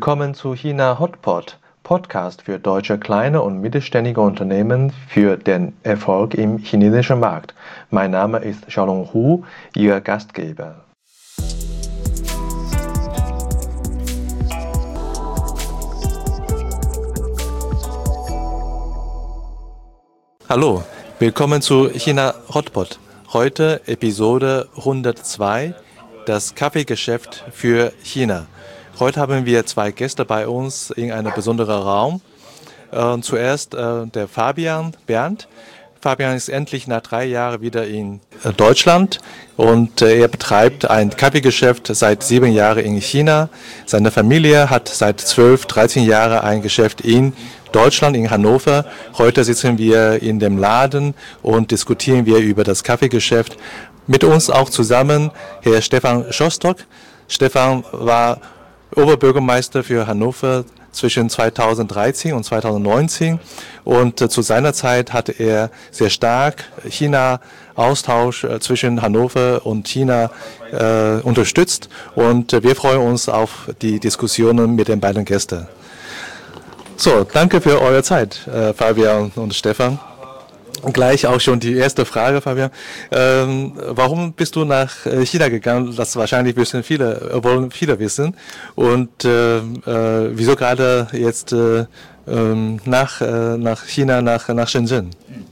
Willkommen zu China Hotpot, Podcast für deutsche kleine und mittelständige Unternehmen für den Erfolg im chinesischen Markt. Mein Name ist Xiaolong Hu, Ihr Gastgeber. Hallo, willkommen zu China Hotpot. Heute Episode 102, das Kaffeegeschäft für China. Heute haben wir zwei Gäste bei uns in einem besonderen Raum. Zuerst der Fabian Berndt. Fabian ist endlich nach 3 Jahren wieder in Deutschland und er betreibt ein Kaffeegeschäft seit 7 Jahren in China. Seine Familie hat seit 12, 13 Jahren ein Geschäft in Deutschland, in Hannover. Heute sitzen wir in dem Laden und diskutieren wir über das Kaffeegeschäft. Mit uns auch zusammen Herr Stefan Schostock. Stefan war Oberbürgermeister für Hannover zwischen 2013 und 2019 und zu seiner Zeit hatte er sehr stark China-Austausch zwischen Hannover und China unterstützt und wir freuen uns auf die Diskussionen mit den beiden Gästen. So, danke für eure Zeit, Fabian und Stefan. Gleich auch schon die erste Frage, Fabian. Warum bist du nach China gegangen? Das wahrscheinlich wollen viele wissen. Und wieso gerade jetzt nach China, nach Shenzhen?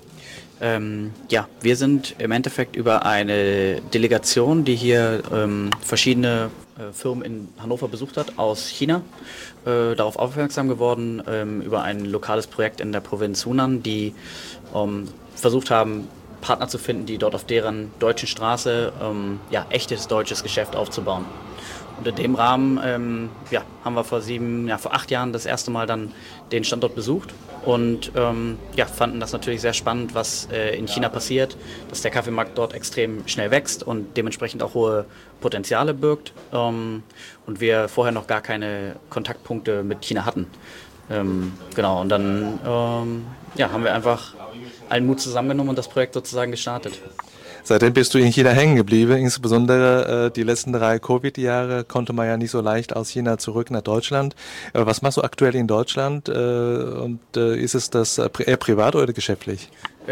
Ja, wir sind im Endeffekt über eine Delegation, die hier verschiedene Firmen in Hannover besucht hat, aus China, darauf aufmerksam geworden, über ein lokales Projekt in der Provinz Hunan, die versucht haben, Partner zu finden, die dort auf deren deutschen Straße echtes deutsches Geschäft aufzubauen. Und in dem Rahmen haben wir vor 8 Jahren das erste Mal dann den Standort besucht und fanden das natürlich sehr spannend, was in China passiert, dass der Kaffeemarkt dort extrem schnell wächst und dementsprechend auch hohe Potenziale birgt und wir vorher noch gar keine Kontaktpunkte mit China hatten. Und dann haben wir einfach allen Mut zusammengenommen und das Projekt sozusagen gestartet. Seitdem bist du in China hängen geblieben, insbesondere die letzten 3 Covid-Jahre konnte man ja nicht so leicht aus China zurück nach Deutschland. Was machst du aktuell in Deutschland und ist es das eher privat oder geschäftlich?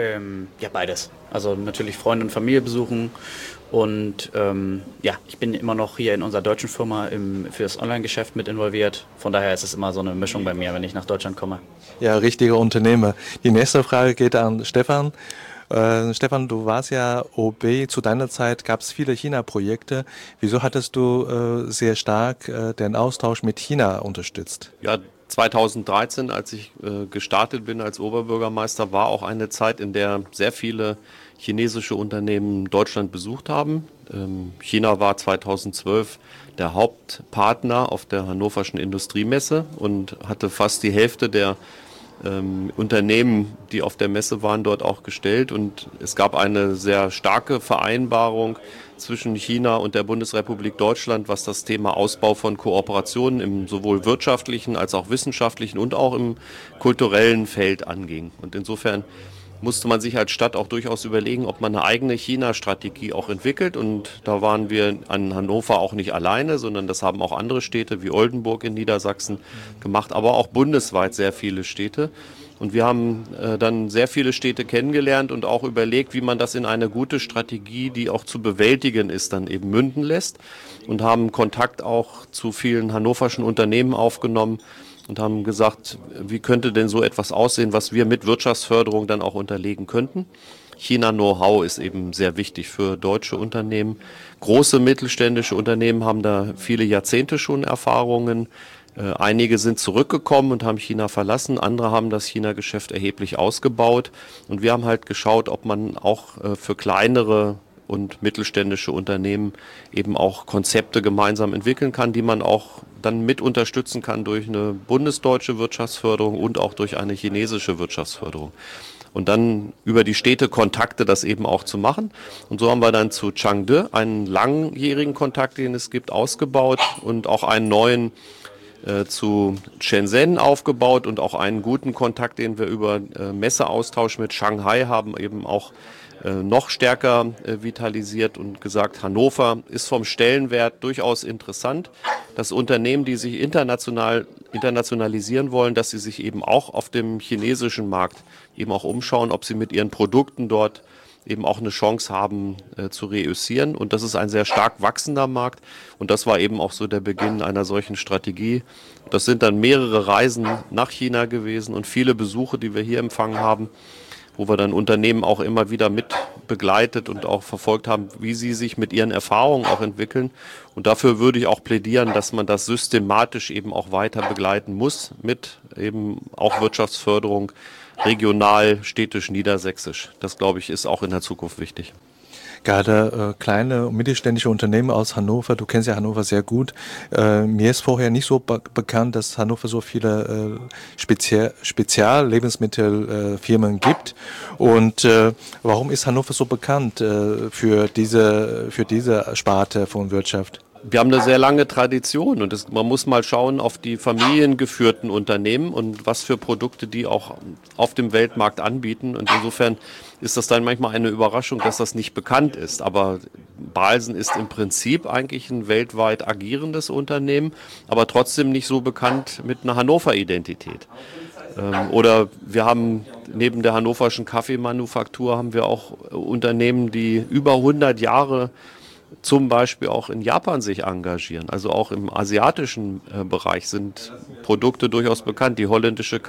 Beides. Also natürlich Freunde und Familie besuchen und ich bin immer noch hier in unserer deutschen Firma für das Online-Geschäft mit involviert. Von daher ist es immer so eine Mischung bei mir, wenn ich nach Deutschland komme. Ja, richtiger Unternehmer. Die nächste Frage geht an Stefan. Stefan, du warst ja OB, zu deiner Zeit gab es viele China-Projekte. Wieso hattest du sehr stark den Austausch mit China unterstützt? Ja, 2013, als ich gestartet bin als Oberbürgermeister, war auch eine Zeit, in der sehr viele chinesische Unternehmen Deutschland besucht haben. China war 2012 der Hauptpartner auf der Hannoverschen Industriemesse und hatte fast die Hälfte der Unternehmen, die auf der Messe waren, dort auch gestellt. Und es gab eine sehr starke Vereinbarung zwischen China und der Bundesrepublik Deutschland, was das Thema Ausbau von Kooperationen im sowohl wirtschaftlichen als auch wissenschaftlichen und auch im kulturellen Feld anging. Und insofern musste man sich als Stadt auch durchaus überlegen, ob man eine eigene China-Strategie auch entwickelt. Und da waren wir an Hannover auch nicht alleine, sondern das haben auch andere Städte wie Oldenburg in Niedersachsen gemacht, aber auch bundesweit sehr viele Städte. Und wir haben dann sehr viele Städte kennengelernt und auch überlegt, wie man das in eine gute Strategie, die auch zu bewältigen ist, dann eben münden lässt. Und haben Kontakt auch zu vielen hannoverschen Unternehmen aufgenommen und haben gesagt, wie könnte denn so etwas aussehen, was wir mit Wirtschaftsförderung dann auch unterlegen könnten. China-Know-how ist eben sehr wichtig für deutsche Unternehmen. Große mittelständische Unternehmen haben da viele Jahrzehnte schon Erfahrungen. Einige sind zurückgekommen und haben China verlassen, andere haben das China-Geschäft erheblich ausgebaut. Und wir haben halt geschaut, ob man auch für kleinere und mittelständische Unternehmen eben auch Konzepte gemeinsam entwickeln kann, die man auch dann mit unterstützen kann durch eine bundesdeutsche Wirtschaftsförderung und auch durch eine chinesische Wirtschaftsförderung. Und dann über die Städte Kontakte das eben auch zu machen. Und so haben wir dann zu Changde einen langjährigen Kontakt, den es gibt, ausgebaut und auch einen neuen zu Shenzhen aufgebaut und auch einen guten Kontakt, den wir über Messeaustausch mit Shanghai haben, eben auch noch stärker vitalisiert und gesagt, Hannover ist vom Stellenwert durchaus interessant. Dass Unternehmen, die sich internationalisieren wollen, dass sie sich eben auch auf dem chinesischen Markt eben auch umschauen, ob sie mit ihren Produkten dort eben auch eine Chance haben zu reüssieren. Und das ist ein sehr stark wachsender Markt. Und das war eben auch so der Beginn einer solchen Strategie. Das sind dann mehrere Reisen nach China gewesen und viele Besuche, die wir hier empfangen haben, wo wir dann Unternehmen auch immer wieder mit begleitet und auch verfolgt haben, wie sie sich mit ihren Erfahrungen auch entwickeln. Und dafür würde ich auch plädieren, dass man das systematisch eben auch weiter begleiten muss mit eben auch Wirtschaftsförderung regional, städtisch, niedersächsisch. Das, glaube ich, ist auch in der Zukunft wichtig. Gerade kleine und mittelständische Unternehmen aus Hannover, du kennst ja Hannover sehr gut. Mir ist vorher nicht so bekannt, dass Hannover so viele Spezial-Lebensmittelfirmen gibt. Und warum ist Hannover so bekannt für diese Sparte von Wirtschaft? Wir haben eine sehr lange Tradition und man muss mal schauen auf die familiengeführten Unternehmen und was für Produkte die auch auf dem Weltmarkt anbieten. Und insofern ist das dann manchmal eine Überraschung, dass das nicht bekannt ist. Aber Balsen ist im Prinzip eigentlich ein weltweit agierendes Unternehmen, aber trotzdem nicht so bekannt mit einer Hannover-Identität. Oder wir haben neben der hannoverschen Kaffeemanufaktur haben wir auch Unternehmen, die über 100 Jahre zum Beispiel auch in Japan sich engagieren. Also auch im asiatischen Bereich sind Produkte durchaus bekannt. Die holländische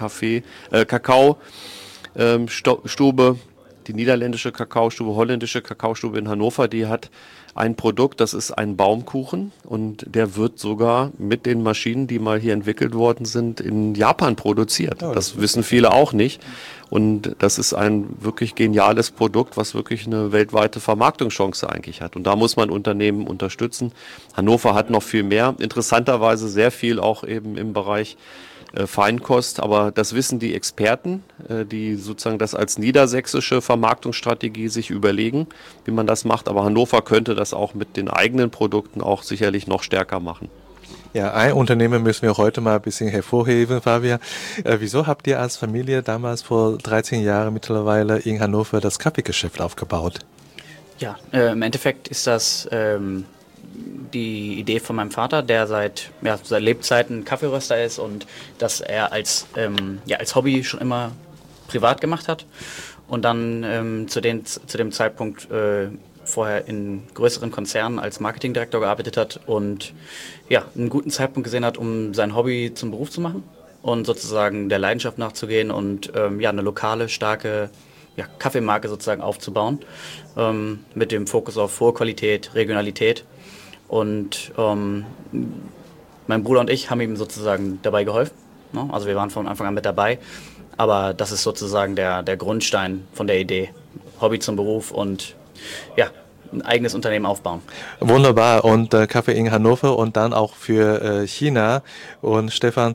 Kakaostube, die niederländische Kakaostube, holländische Kakaostube in Hannover, die hat ein Produkt, das ist ein Baumkuchen und der wird sogar mit den Maschinen, die mal hier entwickelt worden sind, in Japan produziert. Das wissen viele auch nicht. Und das ist ein wirklich geniales Produkt, was wirklich eine weltweite Vermarktungschance eigentlich hat. Und da muss man Unternehmen unterstützen. Hannover hat noch viel mehr. Interessanterweise sehr viel auch eben im Bereich Feinkost, aber das wissen die Experten, die sozusagen das als niedersächsische Vermarktungsstrategie sich überlegen, wie man das macht. Aber Hannover könnte das auch mit den eigenen Produkten auch sicherlich noch stärker machen. Ja, ein Unternehmen müssen wir heute mal ein bisschen hervorheben, Fabian. Wieso habt ihr als Familie damals vor 13 Jahren mittlerweile in Hannover das Kaffeegeschäft aufgebaut? Ja, im Endeffekt ist das die Idee von meinem Vater, der seit Lebzeiten Kaffeeröster ist und das er als Hobby schon immer privat gemacht hat und dann zu dem Zeitpunkt vorher in größeren Konzernen als Marketingdirektor gearbeitet hat und ja, einen guten Zeitpunkt gesehen hat, um sein Hobby zum Beruf zu machen und sozusagen der Leidenschaft nachzugehen und eine lokale, starke Kaffeemarke sozusagen aufzubauen, mit dem Fokus auf hohe Qualität, Regionalität. Und mein Bruder und ich haben ihm sozusagen dabei geholfen. Ne? Also wir waren von Anfang an mit dabei. Aber das ist sozusagen der Grundstein von der Idee. Hobby zum Beruf und ein eigenes Unternehmen aufbauen. Wunderbar. Und Kaffee in Hannover und dann auch für China. Und Stefan,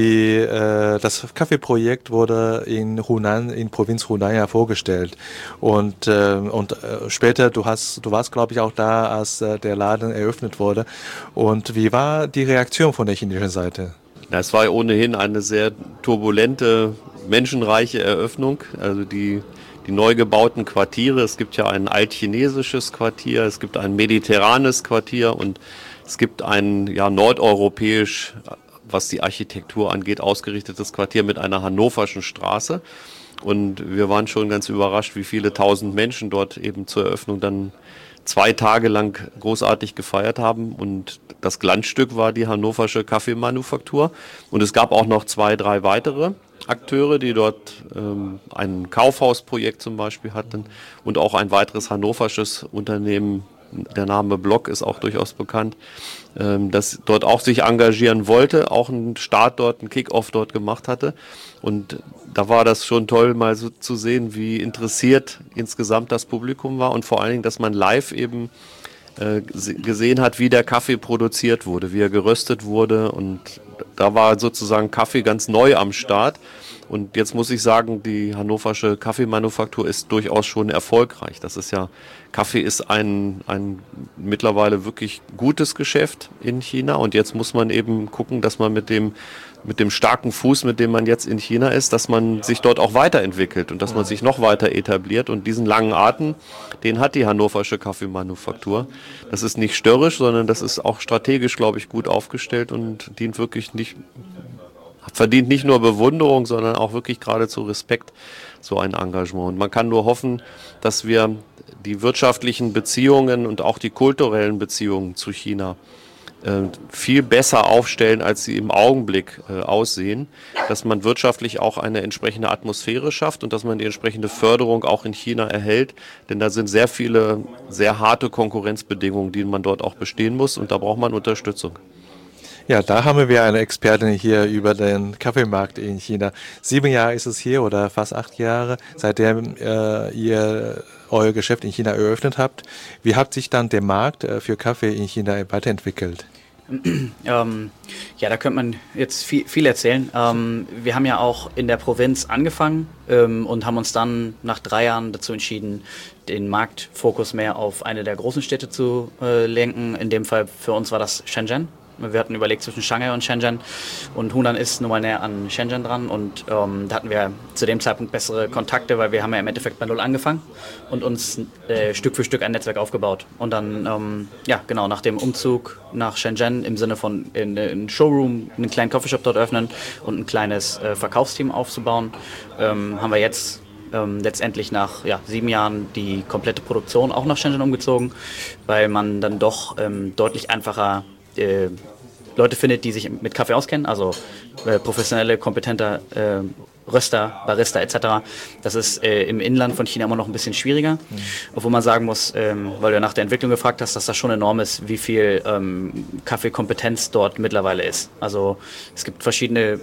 das Kaffeeprojekt wurde in Hunan, in Provinz Hunan ja vorgestellt. Und später, du warst, glaube ich, auch da, als der Laden eröffnet wurde. Und wie war die Reaktion von der chinesischen Seite? Es war ohnehin eine sehr turbulente, menschenreiche Eröffnung. Also die neu gebauten Quartiere, es gibt ja ein altchinesisches Quartier, es gibt ein mediterranes Quartier und es gibt ein nordeuropäisch, was die Architektur angeht, ausgerichtetes Quartier mit einer hannoverschen Straße. Und wir waren schon ganz überrascht, wie viele tausend Menschen dort eben zur Eröffnung dann 2 Tage lang großartig gefeiert haben. Und das Glanzstück war die hannoversche Kaffeemanufaktur. Und es gab auch noch 2, 3 weitere Akteure, die dort ein Kaufhausprojekt zum Beispiel hatten und auch ein weiteres hannoversches Unternehmen, der Name Block ist auch durchaus bekannt, das dort auch sich engagieren wollte, auch einen Start dort, einen Kick-Off dort gemacht hatte. Und da war das schon toll, mal so zu sehen, wie interessiert insgesamt das Publikum war und vor allen Dingen, dass man live eben gesehen hat, wie der Kaffee produziert wurde, wie er geröstet wurde und da war sozusagen Kaffee ganz neu am Start. Und jetzt muss ich sagen, die hannoversche Kaffeemanufaktur ist durchaus schon erfolgreich. Kaffee ist ein mittlerweile wirklich gutes Geschäft in China. Und jetzt muss man eben gucken, dass man mit dem starken Fuß, mit dem man jetzt in China ist, dass man sich dort auch weiterentwickelt und dass man sich noch weiter etabliert. Und diesen langen Atem, den hat die hannoversche Kaffeemanufaktur. Das ist nicht störrisch, sondern das ist auch strategisch, glaube ich, gut aufgestellt und verdient nicht nur Bewunderung, sondern auch wirklich geradezu Respekt, so ein Engagement. Und man kann nur hoffen, dass wir die wirtschaftlichen Beziehungen und auch die kulturellen Beziehungen zu China viel besser aufstellen, als sie im Augenblick aussehen, dass man wirtschaftlich auch eine entsprechende Atmosphäre schafft und dass man die entsprechende Förderung auch in China erhält, denn da sind sehr viele, sehr harte Konkurrenzbedingungen, die man dort auch bestehen muss und da braucht man Unterstützung. Ja, da haben wir eine Expertin hier über den Kaffeemarkt in China. 7 Jahre ist es hier oder fast 8 Jahre, seitdem ihr euer Geschäft in China eröffnet habt. Wie hat sich dann der Markt für Kaffee in China weiterentwickelt? Ja, da könnte man jetzt viel erzählen. Wir haben ja auch in der Provinz angefangen und haben uns dann nach 3 Jahren dazu entschieden, den Marktfokus mehr auf eine der großen Städte zu lenken. In dem Fall für uns war das Shenzhen. Wir hatten überlegt zwischen Shanghai und Shenzhen und Hunan ist nun mal näher an Shenzhen dran und da hatten wir zu dem Zeitpunkt bessere Kontakte, weil wir haben ja im Endeffekt bei Null angefangen und uns Stück für Stück ein Netzwerk aufgebaut. Und dann, nach dem Umzug nach Shenzhen im Sinne von einen Showroom, einen kleinen Coffeeshop dort öffnen und ein kleines Verkaufsteam aufzubauen, haben wir jetzt letztendlich nach 7 Jahren die komplette Produktion auch nach Shenzhen umgezogen, weil man dann doch deutlich einfacher Leute findet, die sich mit Kaffee auskennen, also professionelle, kompetente Röster, Barista etc. Das ist im Inland von China immer noch ein bisschen schwieriger, obwohl man sagen muss, weil du nach der Entwicklung gefragt hast, dass das schon enorm ist, wie viel Kaffeekompetenz dort mittlerweile ist. Also es gibt verschiedene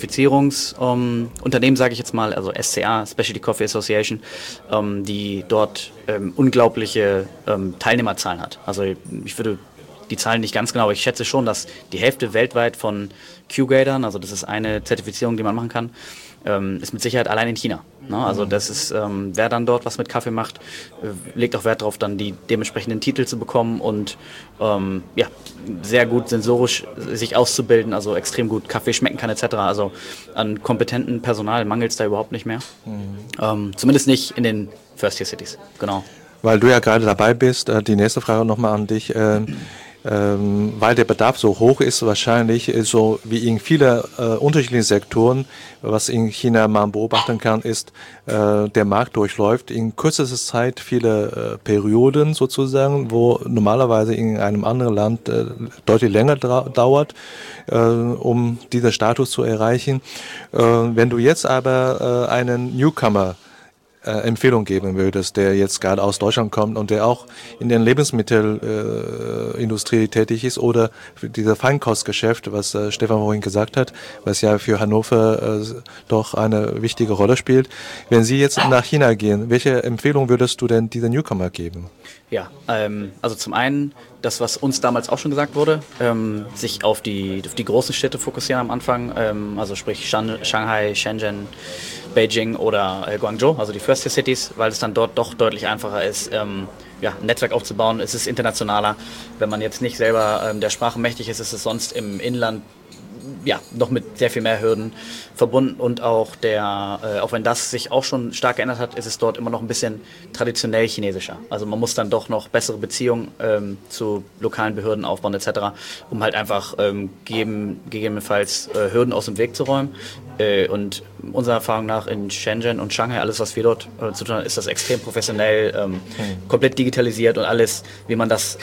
Zertifizierungsunternehmen, sage ich jetzt mal, also SCA, Specialty Coffee Association, die dort unglaubliche Teilnehmerzahlen hat. Also ich würde die Zahlen nicht ganz genau, aber ich schätze schon, dass die Hälfte weltweit von Q-Gradern, also das ist eine Zertifizierung, die man machen kann, ist mit Sicherheit allein in China. Ne? Also das ist, wer dann dort was mit Kaffee macht, legt auch Wert darauf, dann die dementsprechenden Titel zu bekommen und sehr gut sensorisch sich auszubilden, also extrem gut Kaffee schmecken kann etc. Also an kompetentem Personal mangelt es da überhaupt nicht mehr. Zumindest nicht in den First-Tier-Cities, genau. Weil du ja gerade dabei bist, die nächste Frage nochmal an dich. Weil der Bedarf so hoch ist, wahrscheinlich so wie in vielen unterschiedlichen Sektoren, was in China man beobachten kann, ist, der Markt durchläuft in kürzester Zeit viele Perioden sozusagen, wo normalerweise in einem anderen Land deutlich länger dauert, um diesen Status zu erreichen. Wenn du jetzt aber einen Newcomer Empfehlung geben würdest, der jetzt gerade aus Deutschland kommt und der auch in der Lebensmittelindustrie tätig ist oder für dieses Feinkostgeschäft, was Stefan vorhin gesagt hat, was ja für Hannover doch eine wichtige Rolle spielt. Wenn Sie jetzt nach China gehen, welche Empfehlung würdest du denn diesen Newcomer geben? Ja, also zum einen das, was uns damals auch schon gesagt wurde, sich auf die großen Städte fokussieren am Anfang, also sprich Shanghai, Shenzhen, Beijing oder Guangzhou, also die First-Tier-Cities, weil es dann dort doch deutlich einfacher ist, ein Netzwerk aufzubauen. Es ist internationaler. Wenn man jetzt nicht selber der Sprache mächtig ist, ist es sonst im Inland noch mit sehr viel mehr Hürden verbunden und auch auch wenn das sich auch schon stark geändert hat, ist es dort immer noch ein bisschen traditionell chinesischer. Also man muss dann doch noch bessere Beziehungen zu lokalen Behörden aufbauen etc., um halt einfach gegebenenfalls Hürden aus dem Weg zu räumen. Und unserer Erfahrung nach in Shenzhen und Shanghai, alles was wir dort zu tun haben, ist das extrem professionell, komplett digitalisiert und alles, wie man das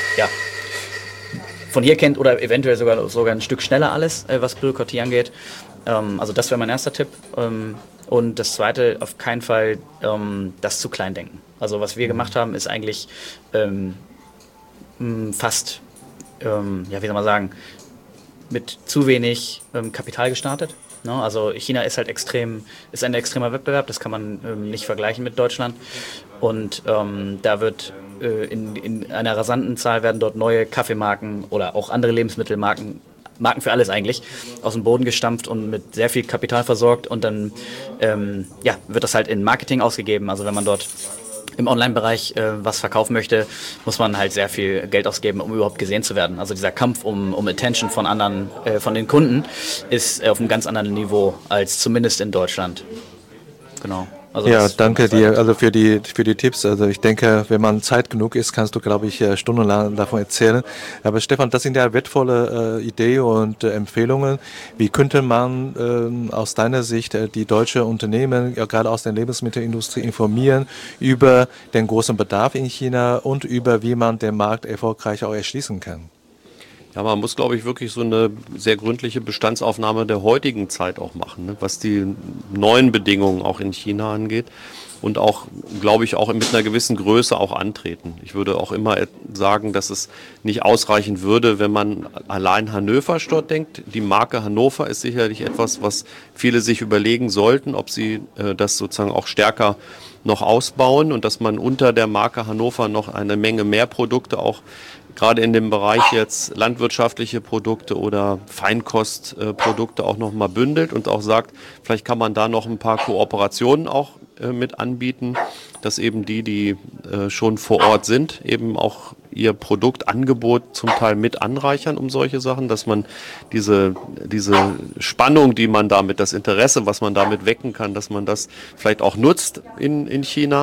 von hier kennt oder eventuell sogar ein Stück schneller alles, was Bürokratie angeht. Also das wäre mein erster Tipp. Und das zweite, auf keinen Fall das zu klein denken. Also was wir gemacht haben, ist eigentlich fast, wie soll man sagen, mit zu wenig Kapital gestartet. Ne? Also China ist halt ein extremer Wettbewerb, das kann man nicht vergleichen mit Deutschland. Und da wird in einer rasanten Zahl werden dort neue Kaffeemarken oder auch andere Lebensmittelmarken Marken für alles eigentlich, aus dem Boden gestampft und mit sehr viel Kapital versorgt und dann wird das halt in Marketing ausgegeben. Also wenn man dort im Online-Bereich was verkaufen möchte, muss man halt sehr viel Geld ausgeben, um überhaupt gesehen zu werden. Also dieser Kampf um Attention von anderen, von den Kunden ist auf einem ganz anderen Niveau als zumindest in Deutschland. Genau. Also ja, danke dir also für die Tipps. Also ich denke, wenn man Zeit genug ist, kannst du, glaube ich, stundenlang davon erzählen. Aber Stefan, das sind ja wertvolle Ideen und Empfehlungen. Wie könnte man aus deiner Sicht die deutsche Unternehmen, ja, gerade aus der Lebensmittelindustrie, informieren über den großen Bedarf in China und über wie man den Markt erfolgreich auch erschließen kann? Ja, man muss, glaube ich, wirklich so eine sehr gründliche Bestandsaufnahme der heutigen Zeit auch machen, ne, was die neuen Bedingungen auch in China angeht und auch, glaube ich, auch mit einer gewissen Größe auch antreten. Ich würde auch immer sagen, dass es nicht ausreichen würde, wenn man allein Hannöver-Stadt denkt. Die Marke Hannover ist sicherlich etwas, was viele sich überlegen sollten, ob sie das sozusagen auch stärker noch ausbauen und dass man unter der Marke Hannover noch eine Menge mehr Produkte auch gerade in dem Bereich jetzt landwirtschaftliche Produkte oder Feinkostprodukte auch nochmal bündelt und auch sagt, vielleicht kann man da noch ein paar Kooperationen auch mit anbieten, dass eben die schon vor Ort sind, eben auch ihr Produktangebot zum Teil mit anreichern um solche Sachen, dass man diese Spannung, die man damit, das Interesse, was man damit wecken kann, dass man das vielleicht auch nutzt in China.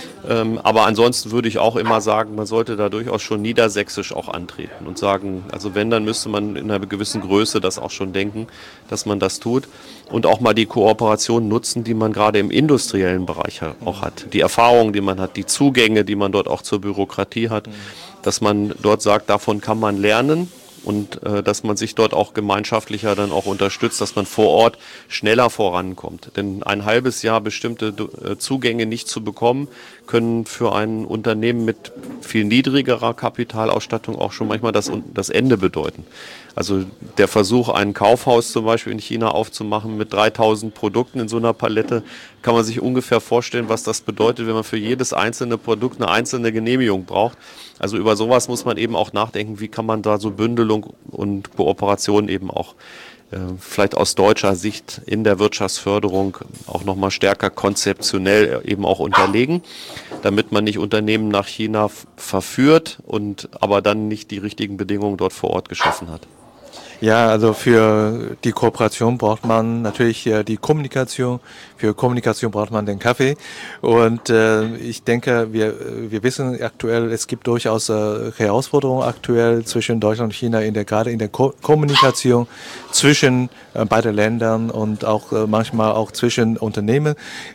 Aber ansonsten würde ich auch immer sagen, man sollte da durchaus schon niedersächsisch auch antreten und sagen, also wenn, dann müsste man in einer gewissen Größe das auch schon denken, dass man das tut und auch mal die Kooperation nutzen, die man gerade im industriellen Bereich auch hat. Die Erfahrungen, die man hat, die Zugänge, die man dort auch zur Bürokratie hat, dass man dort sagt, davon kann man lernen. Und dass man sich dort auch gemeinschaftlicher dann auch unterstützt, dass man vor Ort schneller vorankommt. Denn ein halbes Jahr bestimmte Zugänge nicht zu bekommen, können für ein Unternehmen mit viel niedrigerer Kapitalausstattung auch schon manchmal das Ende bedeuten. Also der Versuch, ein Kaufhaus zum Beispiel in China aufzumachen mit 3000 Produkten in so einer Palette, kann man sich ungefähr vorstellen, was das bedeutet, wenn man für jedes einzelne Produkt eine einzelne Genehmigung braucht. Also über sowas muss man eben auch nachdenken, wie kann man da so Bündelung und Kooperation eben auch vielleicht aus deutscher Sicht in der Wirtschaftsförderung auch nochmal stärker konzeptionell eben auch unterlegen, damit man nicht Unternehmen nach China verführt und aber dann nicht die richtigen Bedingungen dort vor Ort geschaffen hat. Ja, also für die Kooperation braucht man natürlich die Kommunikation. Für Kommunikation braucht man den Kaffee. Und ich denke, wir wissen aktuell, es gibt durchaus Herausforderungen aktuell zwischen Deutschland und China gerade in der Kommunikation zwischen beiden Ländern und auch manchmal auch zwischen Unternehmen.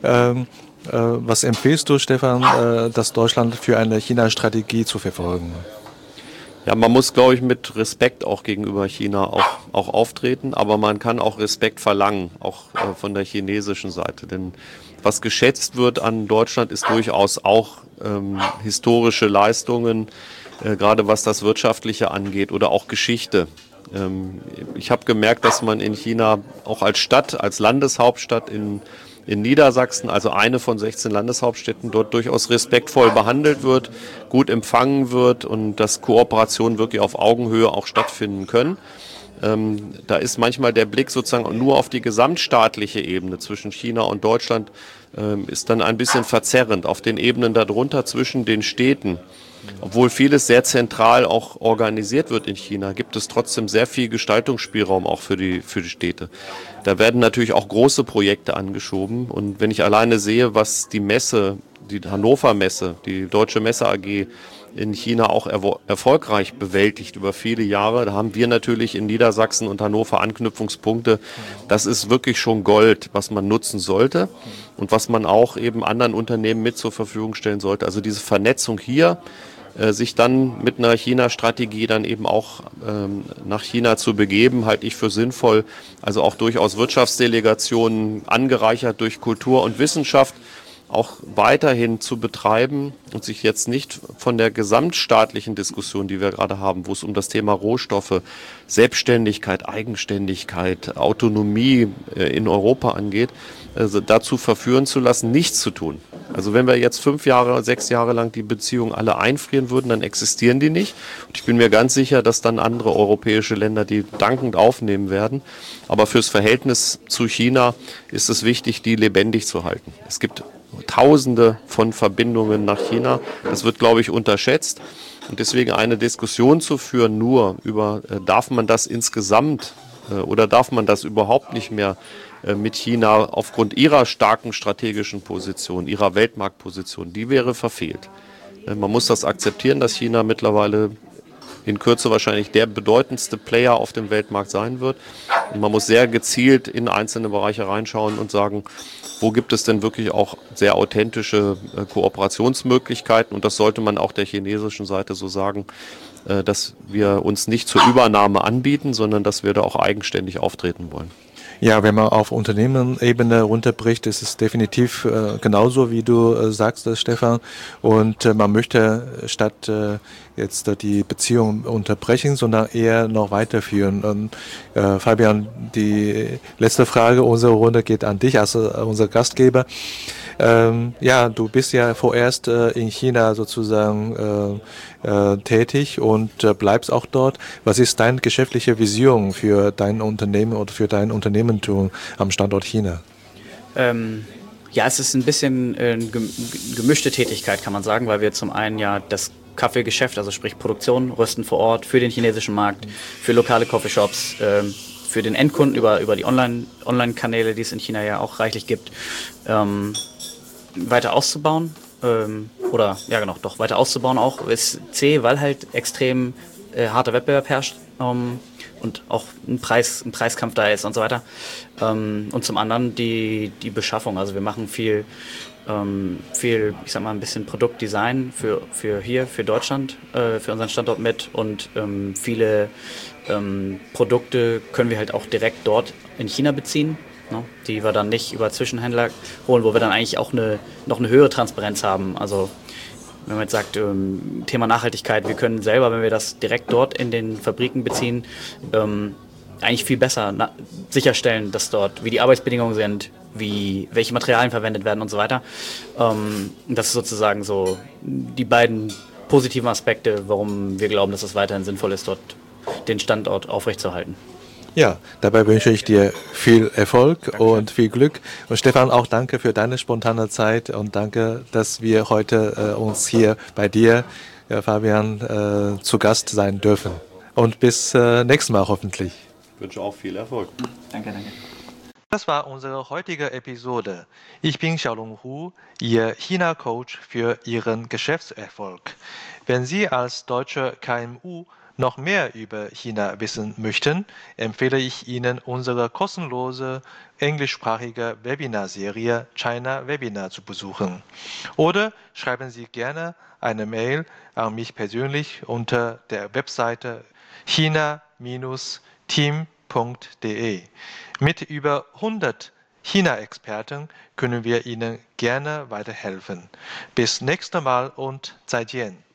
Was empfiehlst du, Stefan, dass Deutschland für eine China-Strategie zu verfolgen? Ja, man muss, glaube ich, mit Respekt auch gegenüber China auch auftreten, aber man kann auch Respekt verlangen, auch von der chinesischen Seite. Denn was geschätzt wird an Deutschland, ist durchaus auch historische Leistungen, gerade was das Wirtschaftliche angeht oder auch Geschichte. Ich habe gemerkt, dass man in China auch als Stadt, als Landeshauptstadt in Niedersachsen, also eine von 16 Landeshauptstädten, dort durchaus respektvoll behandelt wird, gut empfangen wird und dass Kooperationen wirklich auf Augenhöhe auch stattfinden können. Da ist manchmal der Blick sozusagen nur auf die gesamtstaatliche Ebene zwischen China und Deutschland ist dann ein bisschen verzerrend. Auf den Ebenen darunter zwischen den Städten, obwohl vieles sehr zentral auch organisiert wird in China, gibt es trotzdem sehr viel Gestaltungsspielraum auch für die Städte. Da werden natürlich auch große Projekte angeschoben. Und wenn ich alleine sehe, was die Messe, die Hannover Messe, die Deutsche Messe AG in China auch erfolgreich bewältigt über viele Jahre, da haben wir natürlich in Niedersachsen und Hannover Anknüpfungspunkte. Das ist wirklich schon Gold, was man nutzen sollte und was man auch eben anderen Unternehmen mit zur Verfügung stellen sollte. Also diese Vernetzung hier, sich dann mit einer China-Strategie dann eben auch nach China zu begeben, halte ich für sinnvoll. Also auch durchaus Wirtschaftsdelegationen angereichert durch Kultur und Wissenschaft auch weiterhin zu betreiben und sich jetzt nicht von der gesamtstaatlichen Diskussion, die wir gerade haben, wo es um das Thema Rohstoffe, Selbstständigkeit, Eigenständigkeit, Autonomie in Europa angeht, also dazu verführen zu lassen, nichts zu tun. Also wenn wir jetzt 5 Jahre, 6 Jahre lang die Beziehungen alle einfrieren würden, dann existieren die nicht. Und ich bin mir ganz sicher, dass dann andere europäische Länder die dankend aufnehmen werden. Aber fürs Verhältnis zu China ist es wichtig, die lebendig zu halten. Es gibt Tausende von Verbindungen nach China. Das wird, glaube ich, unterschätzt. Und deswegen eine Diskussion zu führen nur über, darf man das insgesamt oder darf man das überhaupt nicht mehr mit China aufgrund ihrer starken strategischen Position, ihrer Weltmarktposition, die wäre verfehlt. Man muss das akzeptieren, dass China mittlerweile in Kürze wahrscheinlich der bedeutendste Player auf dem Weltmarkt sein wird. Und man muss sehr gezielt in einzelne Bereiche reinschauen und sagen, wo gibt es denn wirklich auch sehr authentische Kooperationsmöglichkeiten. Und das sollte man auch der chinesischen Seite so sagen, dass wir uns nicht zur Übernahme anbieten, sondern dass wir da auch eigenständig auftreten wollen. Ja, wenn man auf Unternehmenebene runterbricht, ist es definitiv genauso, wie du sagst, Stefan. Und man möchte statt jetzt die Beziehung unterbrechen, sondern eher noch weiterführen. Fabian, die letzte Frage unserer Runde geht an dich als unser Gastgeber. Ja, du bist ja vorerst in China sozusagen tätig und bleibst auch dort. Was ist deine geschäftliche Vision für dein Unternehmen oder für dein Unternehmertum am Standort China? Ja, es ist ein bisschen gemischte Tätigkeit, kann man sagen, weil wir zum einen ja das Kaffeegeschäft, also sprich Produktion, Rösten vor Ort für den chinesischen Markt, für lokale Coffeeshops, für den Endkunden über die Online-Kanäle, die es in China ja auch reichlich gibt, weiter auszubauen. Weiter auszubauen auch ist zäh, weil halt extrem harter Wettbewerb herrscht und auch ein Preiskampf da ist und so weiter. Und zum anderen die Beschaffung. Also wir machen viel, ich sag mal, ein bisschen Produktdesign für Deutschland, für unseren Standort mit und viele Produkte können wir halt auch direkt dort in China beziehen, ne, die wir dann nicht über Zwischenhändler holen, wo wir dann eigentlich auch noch eine höhere Transparenz haben. Also wenn man jetzt sagt, Thema Nachhaltigkeit, wir können selber, wenn wir das direkt dort in den Fabriken beziehen, eigentlich viel besser sicherstellen, dass dort, wie die Arbeitsbedingungen sind, welche Materialien verwendet werden und so weiter. Das ist sozusagen so die beiden positiven Aspekte, warum wir glauben, dass es weiterhin sinnvoll ist, dort den Standort aufrechtzuerhalten. Ja, dabei wünsche ich dir viel Erfolg und viel Glück. Und Stefan, auch danke für deine spontane Zeit und danke, dass wir heute uns hier bei dir, Fabian, zu Gast sein dürfen. Und bis nächstes Mal hoffentlich. Ich wünsche auch viel Erfolg. Danke. Das war unsere heutige Episode. Ich bin Xiaolong Hu, Ihr China-Coach für Ihren Geschäftserfolg. Wenn Sie als deutsche KMU noch mehr über China wissen möchten, empfehle ich Ihnen unsere kostenlose englischsprachige Webinarserie China Webinar zu besuchen. Oder schreiben Sie gerne eine Mail an mich persönlich unter der Webseite china-team.de. Mit über 100 China-Experten können wir Ihnen gerne weiterhelfen. Bis nächstes Mal und 再见.